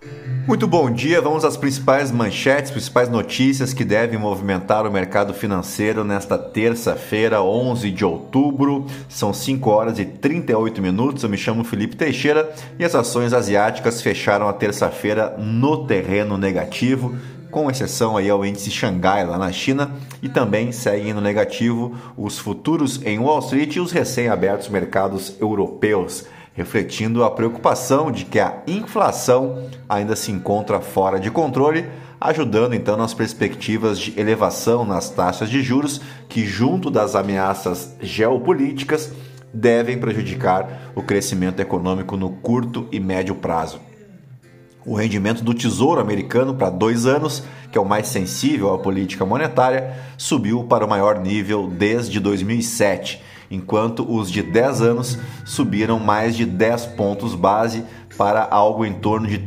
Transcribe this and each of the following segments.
Muito bom dia, vamos às principais manchetes, principais notícias que devem movimentar o mercado financeiro nesta terça-feira, 11 de outubro. São 5 horas e 38 minutos, eu me chamo Felipe Teixeira e as ações asiáticas fecharam a terça-feira no terreno negativo, com exceção aí ao índice Xangai lá na China, e também seguem no negativo os futuros em Wall Street e os recém-abertos mercados europeus, refletindo a preocupação de que a inflação ainda se encontra fora de controle, ajudando então nas perspectivas de elevação nas taxas de juros, que junto das ameaças geopolíticas devem prejudicar o crescimento econômico no curto e médio prazo. O rendimento do Tesouro Americano para 2 anos, que é o mais sensível à política monetária, subiu para o maior nível desde 2007, enquanto os de 10 anos subiram mais de 10 pontos base para algo em torno de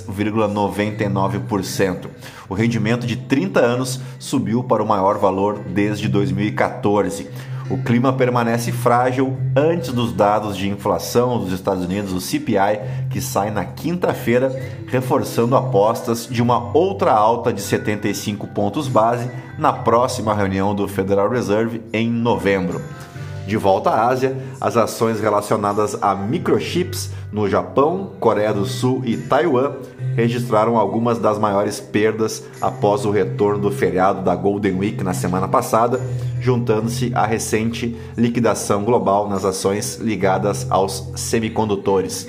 3,99%. O rendimento de 30 anos subiu para o maior valor desde 2014. O clima permanece frágil antes dos dados de inflação dos Estados Unidos, o CPI, que sai na quinta-feira, reforçando apostas de uma outra alta de 75 pontos base na próxima reunião do Federal Reserve em novembro. De volta à Ásia, as ações relacionadas a microchips no Japão, Coreia do Sul e Taiwan registraram algumas das maiores perdas após o retorno do feriado da Golden Week na semana passada, juntando-se à recente liquidação global nas ações ligadas aos semicondutores.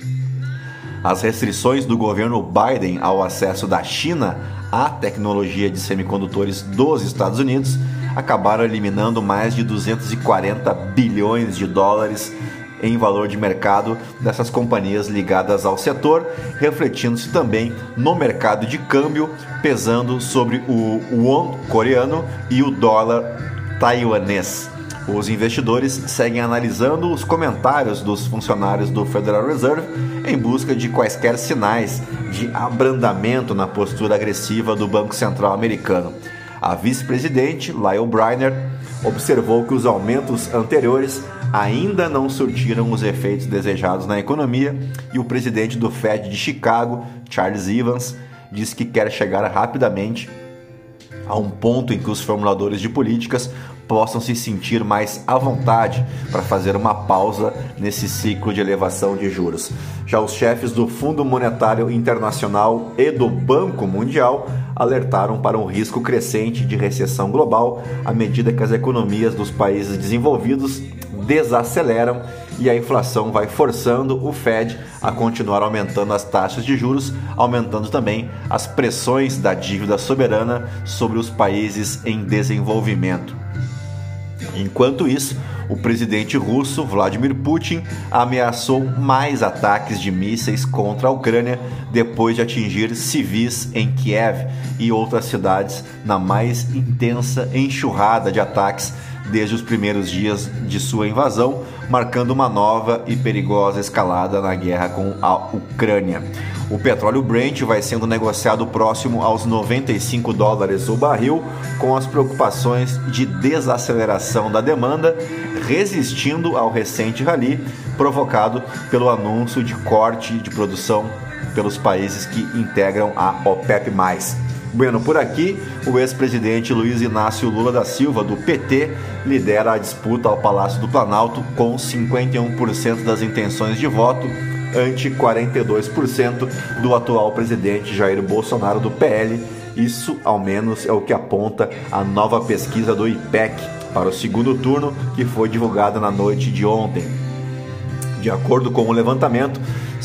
As restrições do governo Biden ao acesso da China à tecnologia de semicondutores dos Estados Unidos acabaram eliminando mais de 240 bilhões de dólares em valor de mercado dessas companhias ligadas ao setor, refletindo-se também no mercado de câmbio, pesando sobre o won coreano e o dólar taiwanês. Os investidores seguem analisando os comentários dos funcionários do Federal Reserve em busca de quaisquer sinais de abrandamento na postura agressiva do Banco Central americano. A vice-presidente, Lael Brainerd, observou que os aumentos anteriores ainda não surtiram os efeitos desejados na economia e o presidente do Fed de Chicago, Charles Evans, disse que quer chegar rapidamente a um ponto em que os formuladores de políticas possam se sentir mais à vontade para fazer uma pausa nesse ciclo de elevação de juros. Já os chefes do Fundo Monetário Internacional e do Banco Mundial alertaram para um risco crescente de recessão global à medida que as economias dos países desenvolvidos desaceleram e a inflação vai forçando o Fed a continuar aumentando as taxas de juros, aumentando também as pressões da dívida soberana sobre os países em desenvolvimento. Enquanto isso, o presidente russo, Vladimir Putin, ameaçou mais ataques de mísseis contra a Ucrânia depois de atingir civis em Kiev e outras cidades na mais intensa enxurrada de ataques desde os primeiros dias de sua invasão, marcando uma nova e perigosa escalada na guerra com a Ucrânia. O petróleo Brent vai sendo negociado próximo aos $95 o barril, com as preocupações de desaceleração da demanda, resistindo ao recente rally provocado pelo anúncio de corte de produção pelos países que integram a OPEP+. Bueno, por aqui, o ex-presidente Luiz Inácio Lula da Silva, do PT, lidera a disputa ao Palácio do Planalto com 51% das intenções de voto, ante 42% do atual presidente Jair Bolsonaro, do PL. Isso, ao menos, é o que aponta a nova pesquisa do IPEC para o segundo turno, que foi divulgada na noite de ontem. De acordo com o levantamento,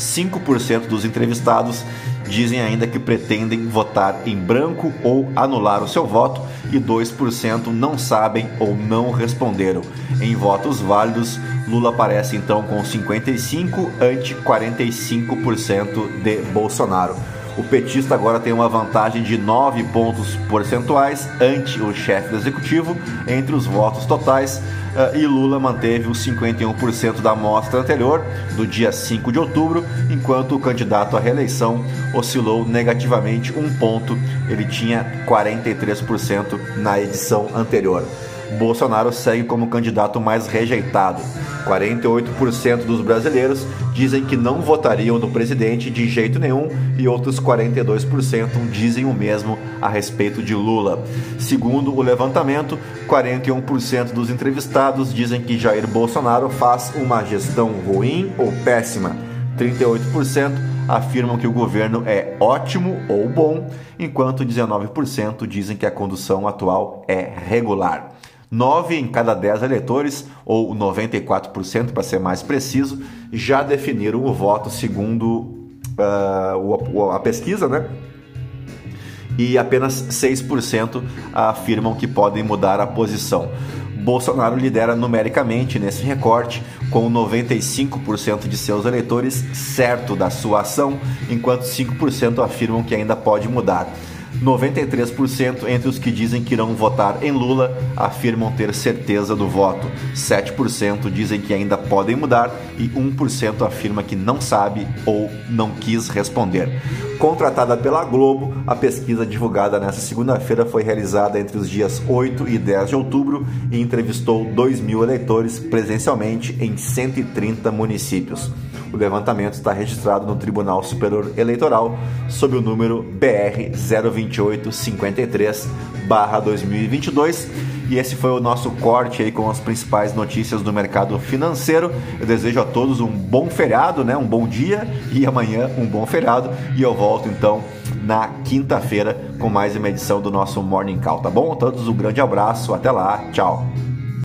5% dos entrevistados dizem ainda que pretendem votar em branco ou anular o seu voto e 2% não sabem ou não responderam. Em votos válidos, Lula aparece então com 55% ante 45% de Bolsonaro. O petista agora tem uma vantagem de 9 pontos percentuais ante o chefe do executivo entre os votos totais, e Lula manteve os 51% da amostra anterior, do dia 5 de outubro, enquanto o candidato à reeleição oscilou negativamente 1 ponto, ele tinha 43% na edição anterior. Bolsonaro segue como candidato mais rejeitado. 48% dos brasileiros dizem que não votariam no presidente de jeito nenhum e outros 42% dizem o mesmo a respeito de Lula. Segundo o levantamento, 41% dos entrevistados dizem que Jair Bolsonaro faz uma gestão ruim ou péssima. 38% afirmam que o governo é ótimo ou bom, enquanto 19% dizem que a condução atual é regular. 9 em cada 10 eleitores, ou 94% para ser mais preciso, já definiram o voto segundo a pesquisa, né? E apenas 6% afirmam que podem mudar a posição. Bolsonaro lidera numericamente nesse recorte, com 95% de seus eleitores certo da sua ação, enquanto 5% afirmam que ainda pode mudar. 93% entre os que dizem que irão votar em Lula afirmam ter certeza do voto. 7% dizem que ainda podem mudar e 1% afirma que não sabe ou não quis responder. Contratada pela Globo, a pesquisa divulgada nesta segunda-feira foi realizada entre os dias 8 e 10 de outubro e entrevistou 2.000 eleitores presencialmente em 130 municípios. O levantamento está registrado no Tribunal Superior Eleitoral sob o número BR 02853/2022. E esse foi o nosso corte aí com as principais notícias do mercado financeiro. Eu desejo a todos um bom feriado, né? Um bom dia e amanhã um bom feriado. E eu volto então na quinta-feira com mais uma edição do nosso Morning Call, tá bom? A todos um grande abraço, até lá, tchau!